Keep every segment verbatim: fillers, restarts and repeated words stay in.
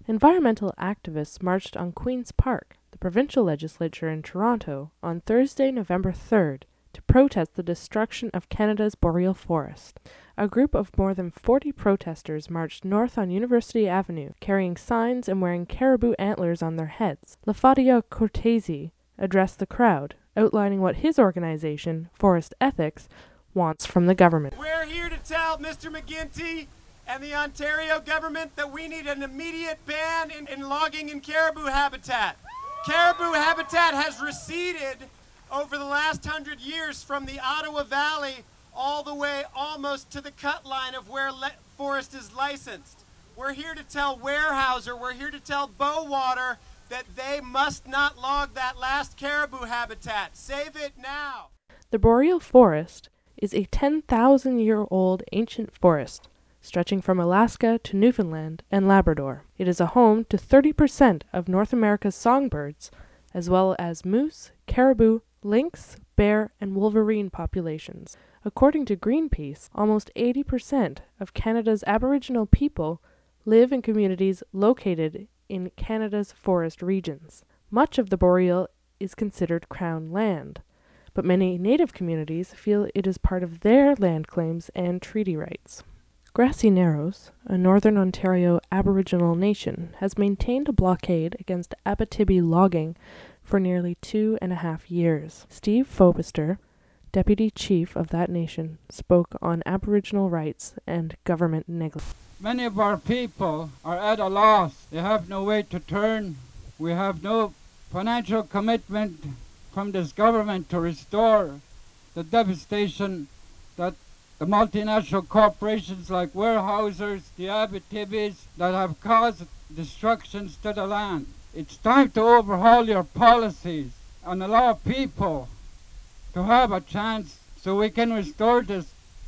Environmental activists marched on Queen's Park, the provincial legislature in Toronto, on Thursday, November third, to protest the destruction of Canada's boreal forest. A group of more than forty protesters marched north on University Avenue, carrying signs and wearing caribou antlers on their heads. Lafadia Cortese addressed the crowd, outlining what his organization, Forest Ethics, wants from the government. We're here to tell Mister McGuinty and the Ontario government that we need an immediate ban in, in logging in caribou habitat. Caribou habitat has receded over the last hundred years from the Ottawa Valley all the way almost to the cut line of where le- forest is licensed. We're here to tell Weyerhaeuser, we're here to tell Bowater that they must not log that last caribou habitat. Save it now. The boreal forest is a ten thousand year old ancient forest stretching from Alaska to Newfoundland and Labrador. It is a home to thirty percent of North America's songbirds, as well as moose, caribou, lynx, bear, and wolverine populations. According to Greenpeace, almost eighty percent of Canada's Aboriginal people live in communities located in Canada's forest regions. Much of the boreal is considered Crown land, but many Native communities feel it is part of their land claims and treaty rights. Grassy Narrows, a Northern Ontario Aboriginal nation, has maintained a blockade against Abitibi logging for nearly two and a half years. Steve Fobister, deputy chief of that nation, spoke on Aboriginal rights and government negligence. Many of our people are at a loss. They have no way to turn. We have no financial commitment from this government to restore the devastation that the multinational corporations like Weyerhaeusers, the Abitibis, that have caused destructions to the land. It's time to overhaul your policies and allow people to have a chance so we can restore this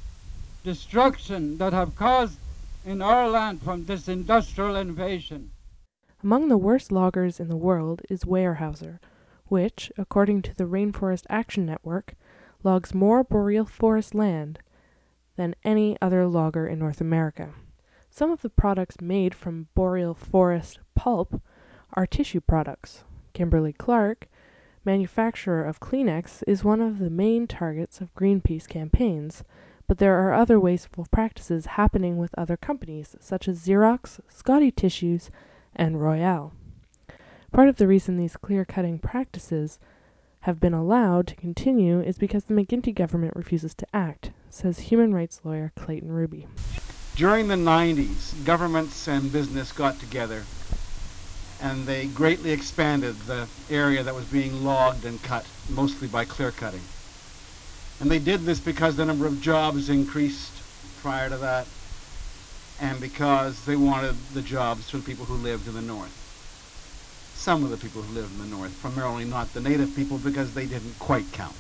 destruction that have caused in our land from this industrial invasion. Among the worst loggers in the world is Weyerhaeuser, which, according to the Rainforest Action Network, logs more boreal forest land than any other logger in North America. Some of the products made from boreal forest pulp are tissue products. Kimberly-Clark, manufacturer of Kleenex, is one of the main targets of Greenpeace campaigns, but there are other wasteful practices happening with other companies, such as Xerox, Scotty Tissues, and Royale. Part of the reason these clear-cutting practices have been allowed to continue is because the McGuinty government refuses to act, says human rights lawyer Clayton Ruby. During the nineties, governments and business got together and they greatly expanded the area that was being logged and cut, mostly by clear cutting. And they did this because the number of jobs increased prior to that, and because they wanted the jobs for the people who lived in the north. Some of the people who lived in the north, primarily not the native people, because they didn't quite count.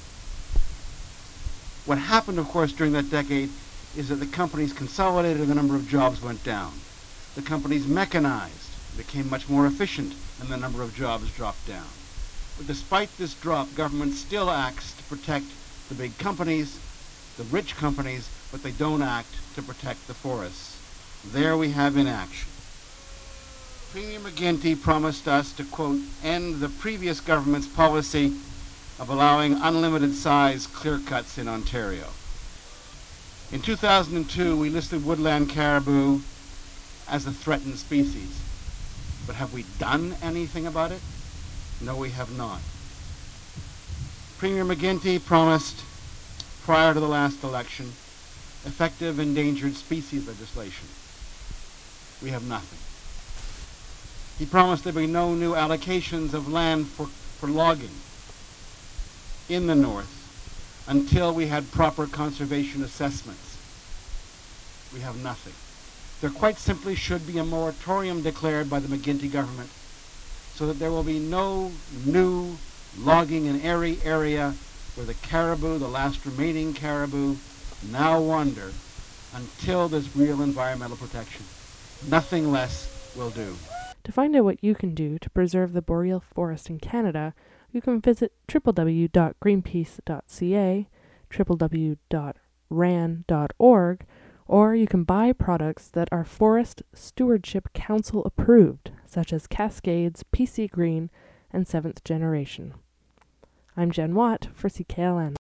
What happened, of course, during that decade is that the companies consolidated and the number of jobs went down. The companies mechanized, became much more efficient, and the number of jobs dropped down. But despite this drop, government still acts to protect the big companies, the rich companies, but they don't act to protect the forests. There we have inaction. Premier McGuinty promised us to, quote, end the previous government's policy of allowing unlimited size clear cuts in Ontario. In two thousand two, we listed woodland caribou as a threatened species. But have we done anything about it? No, we have not. Premier McGuinty promised, prior to the last election, effective endangered species legislation. We have nothing. He promised there'd be no new allocations of land for, for logging in the north until we had proper conservation assessments. We have nothing. There quite simply should be a moratorium declared by the McGuinty government so that there will be no new logging in every area where the caribou, the last remaining caribou, now wander until there's real environmental protection. Nothing less will do. To find out what you can do to preserve the boreal forest in Canada, you can visit w w w dot greenpeace dot c a, w w w dot ran dot org, or you can buy products that are Forest Stewardship Council approved, such as Cascades, P C Green, and Seventh Generation. I'm Jen Watt for C K L N.